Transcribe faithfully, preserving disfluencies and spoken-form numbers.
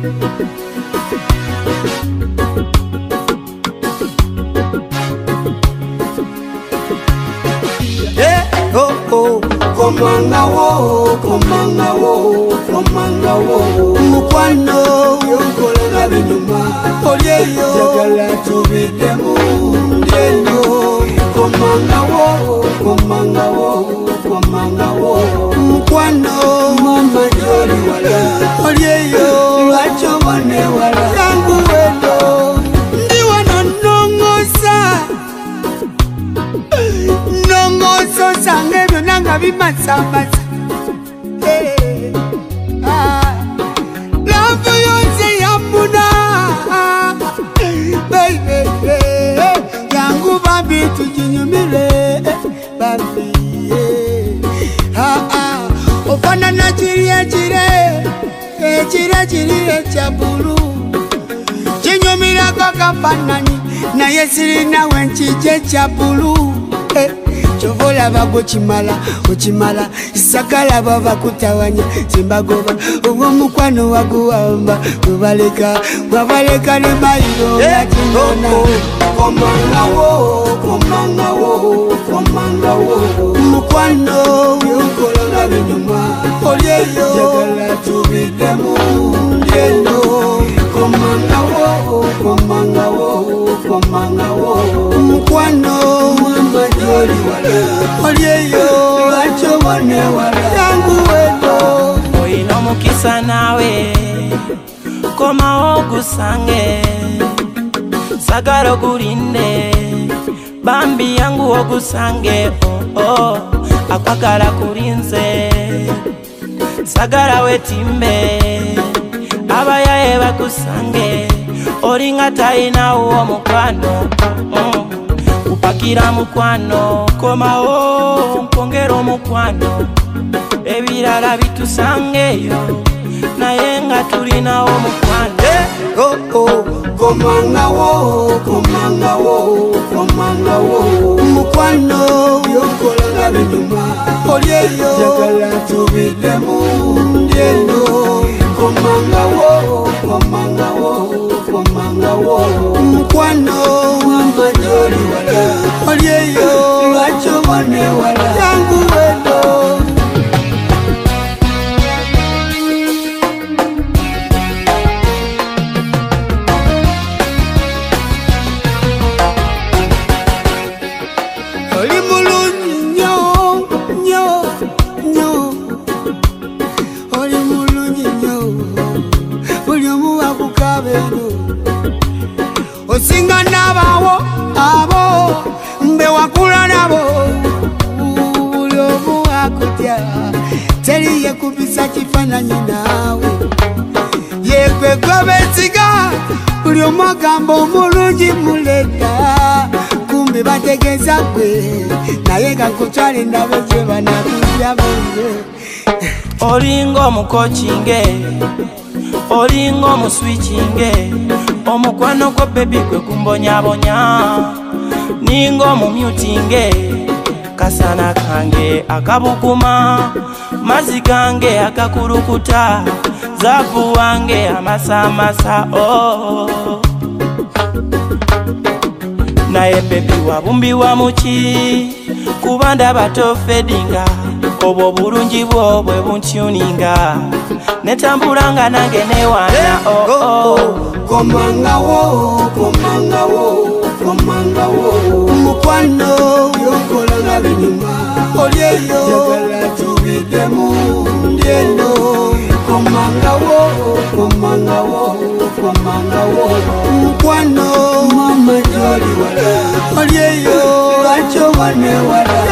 Komanga wo, komanga wo, komanga wo. Mukwano yonkola na binyuma. Olyeyo jagala tubidemu ndendo. Komanga wo, komanga wo, komanga wo. Mukwano mama joli wala. Olyeyo acho wane wala. Yangu wedo ndiwa no nongosa. Nongoso sange nanga bimasambasa. Hey, ah, love yonse yamuna, baby. Hey, yangu babi tujinyumile, babi. Ah ah, ofana na chiriya chire, chire chire chabulu. Chinyumila kaka panani, na yesiri na wenchi je chabulu. Hey. Chovola bago chimala, uchimala, sakala baba kutawanya, simbagoba, ugo mukwano waguamba, kubaleka, wabaleka ni mairo, latinona. Komanga wo, komanga wo, komanga wo, mukwano, yonkola na binyuma, olyeyo, jagala tubidemu, ndendo. Komanga wo, komanga wo, komanga wo, mukwano, mama joli wala. Olyeyo acho wane wala. Yangu wedo oino mukisa nawe koma ogusange sagara gurinde bambi yangu ogusange oh oh akwagala kurinze sagara wetimbe abayaye bagusange oringa taina uwo mukwano mm. Upakira mukwano koma o mpongero mukwano ebirala bitusangeyo naye nga tulina o mukwano. Oh oh, komanga wo, komanga wo, komanga wo, mukwano yonkola na binyuma. Olyeyo jagala tubidemu ndendo. Komanga wo, komanga wo, komanga wo, mukwano mama joli wala. Olyeyo acho wane wala. Yangu wedo oli mulungi nyo, nyo, nyo. Oli mulungi nyo, buli omu wakukabeno. Osinga nabawo, abo, mbe wakula nabo. Buli omu wakutya, teri yekubisa kifananyi nawe. Yekwe gobesiga, buli omu agamba omulungi muleka. Kumbe bategeza gwe, naye kakutwale ndabe gye banakulya bonge. Olingo mukochinge olingo muswichinge omukwano ko baby kwe kumbonya bonya ningo mumyutinge kasana kange akabukuma mazi kange akakurukuta zabu wange amasa masa oh naye baby wabumbi wa muchi kubanda bato fedinga obo bulungi bwo bwe buntuninga netambulanga nange newana oh oh. Komanga wo, komanga wo, komanga wo, mukwano yonkola na binyuma. Olyeyo jagala tubidemu ndendo. Komanga wo, komanga wo, komanga wo, mukwano mama joli wala. Olyeyo acho wane wala.